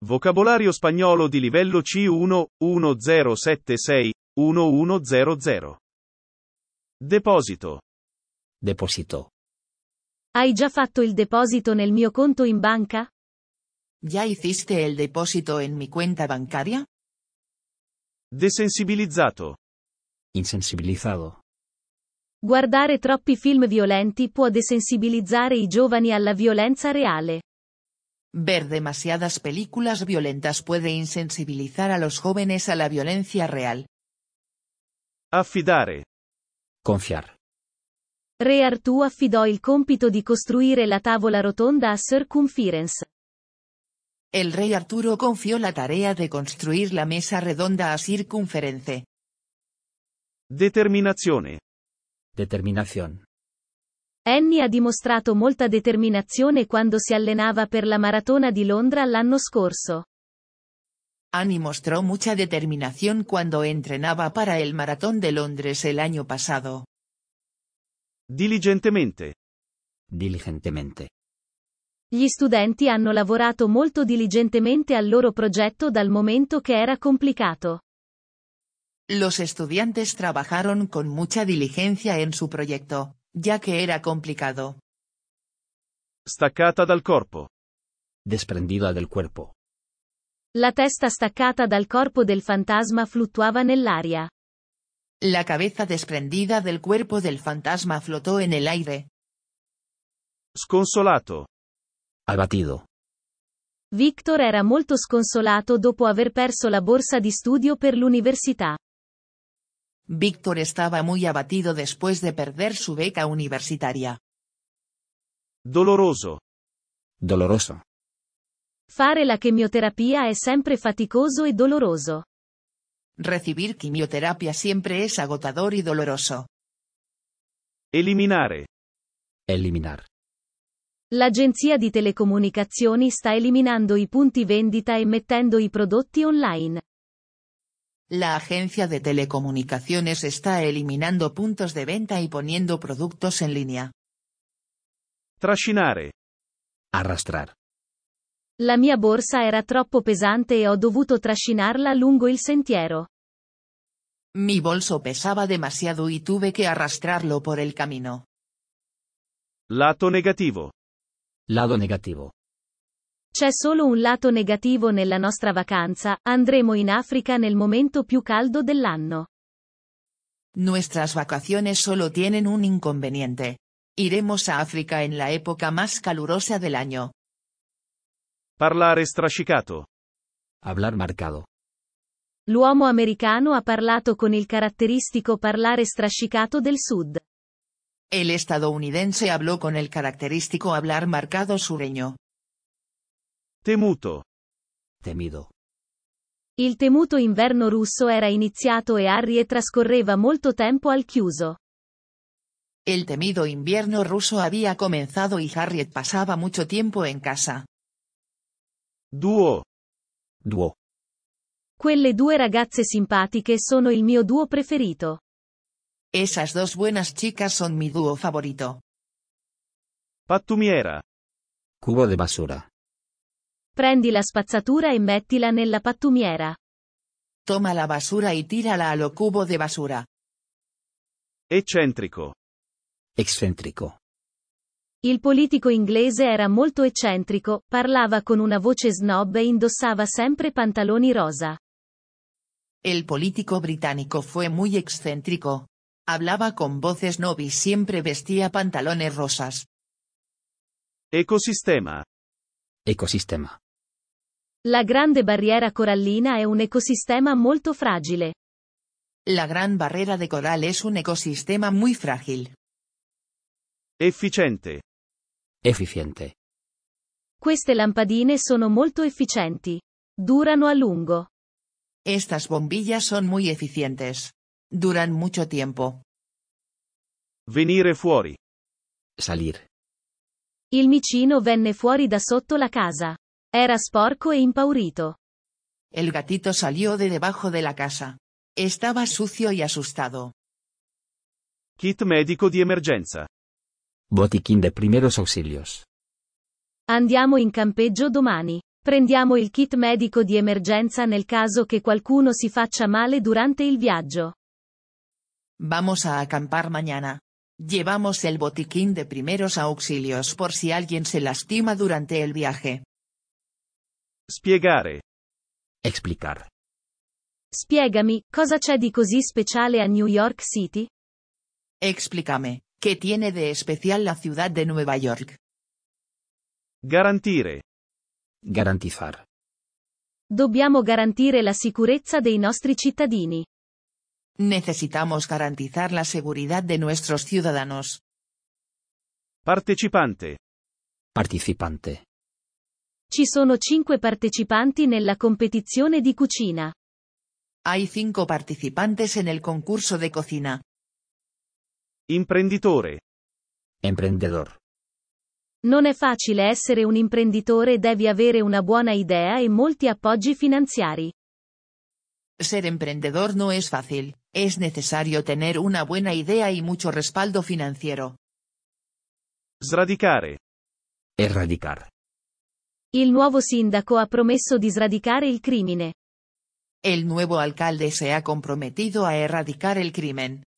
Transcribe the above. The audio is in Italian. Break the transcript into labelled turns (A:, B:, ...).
A: Vocabolario spagnolo di livello C1, 1076, 1100. Deposito.
B: Deposito.
C: Hai già fatto il deposito nel mio conto in banca?
D: ¿Ya hiciste el depósito en mi cuenta bancaria?
A: Desensibilizzato.
B: Insensibilizado.
C: Guardare troppi film violenti può desensibilizzare i giovani alla violenza reale.
D: Ver demasiadas películas violentas puede insensibilizar a los jóvenes a la violencia real.
A: Affidare.
B: Confiar.
C: Re Artù affidò il compito di costruire la tavola rotonda a Circumference.
D: El rey Arturo confió la tarea de construir la mesa redonda a Circunference.
A: Determinazione.
B: Determinación.
C: Annie ha dimostrato molta determinazione quando si allenava per la maratona di Londra l'anno scorso.
D: Annie mostró mucha determinación cuando entrenaba para el maratón de Londres el año pasado.
A: Diligentemente.
B: Diligentemente.
C: Gli studenti hanno lavorato molto diligentemente al loro progetto dal momento che era complicato.
D: Los estudiantes trabajaron con mucha diligencia en su proyecto, ya que era complicado.
A: Staccata dal corpo.
B: Desprendida del cuerpo.
C: La testa staccata dal corpo del fantasma fluttuava nell'aria.
D: La cabeza desprendida del cuerpo del fantasma flotó en el aire.
A: Sconsolato.
B: Abatido.
C: Victor era molto sconsolato dopo aver perso la borsa di studio per l'università.
D: Víctor estaba muy abatido después de perder su beca universitaria.
A: Doloroso.
B: Doloroso.
C: Fare la chemioterapia è sempre faticoso e doloroso.
D: Recibir quimioterapia siempre es agotador y doloroso.
A: Eliminare.
B: Eliminar.
C: L'agenzia di telecomunicazioni sta eliminando i punti vendita e mettendo i prodotti online.
D: La agencia de telecomunicaciones está eliminando puntos de venta y poniendo productos en línea.
A: Trascinare.
B: Arrastrar.
C: La mia borsa era troppo pesante e ho dovuto trascinarla lungo il sentiero.
D: Mi bolso pesaba demasiado y tuve que arrastrarlo por el camino.
A: Lato negativo.
B: Lado negativo.
C: C'è solo un lato negativo nella nostra vacanza, andremo in Africa nel momento più caldo dell'anno.
D: Nuestras vacaciones solo tienen un inconveniente. Iremos a África en la época más calurosa del año.
A: Parlare strascicato.
B: Hablar marcado.
C: L'uomo americano ha parlato con il caratteristico parlare strascicato del sud.
D: El estadounidense habló con el característico hablar marcado sureño.
A: Temuto.
B: Temido.
C: Il temuto inverno russo era iniziato e Harriet trascorreva molto tempo al chiuso.
D: El temido invierno ruso había comenzado y Harriet pasaba mucho tiempo en casa.
A: Duo.
B: Duo.
C: Quelle due ragazze simpatiche sono il mio duo preferito.
D: Esas dos buenas chicas son mi dúo favorito.
A: Pattumiera.
B: Cubo de basura.
C: Prendi la spazzatura e mettila nella pattumiera.
D: Toma la basura y tírala a lo cubo de basura.
A: Eccentrico.
B: Excéntrico.
C: Il politico inglese era molto eccentrico, parlava con una voce snob e indossava sempre pantaloni rosa.
D: El político británico fue muy excéntrico. Hablaba con voz snob y siempre vestía pantalones rosas.
A: Ecosistema.
B: Ecosistema.
C: La grande barriera corallina è un ecosistema molto fragile.
D: La gran barrera de coral es un ecosistema muy frágil.
A: Efficiente.
B: Eficiente.
C: Queste lampadine sono molto efficienti. Durano a lungo.
D: Estas bombillas son muy eficientes. Duran mucho tiempo.
A: Venire fuori.
B: Salir.
C: Il micino venne fuori da sotto la casa. Era sporco e impaurito.
D: El gatito salió de debajo de la casa. Estaba sucio y asustado.
A: Kit medico di emergenza.
B: Botiquín de primeros auxilios.
C: Andiamo in campeggio domani. Prendiamo il kit medico di emergenza nel caso che qualcuno si faccia male durante il viaggio.
D: Vamos a acampar mañana. Llevamos el botiquín de primeros auxilios por si alguien se lastima durante el viaje.
A: Spiegare.
B: Explicar.
C: Spiegami, cosa c'è di così speciale a New York City?
D: Explícame, ¿qué tiene de especial la ciudad de Nueva York?
A: Garantire.
B: Garantizar.
C: Dobbiamo garantire la sicurezza dei nostri cittadini.
D: Necesitamos garantizar la seguridad de nuestros ciudadanos.
A: Partecipante.
B: Participante.
C: Ci sono 5 partecipanti nella competizione di cucina.
D: Hay 5 participantes en el concurso de cocina.
A: Imprenditore.
B: Emprendedor.
C: Non è facile essere un imprenditore, devi avere una buona idea e molti appoggi finanziari.
D: Ser emprendedor no es fácil, es necesario tener una buena idea y mucho respaldo financiero.
A: Sradicare.
B: Erradicar.
C: Il nuovo sindaco ha promesso di sradicare il crimine.
D: El nuevo alcalde se ha comprometido a erradicar el crimen.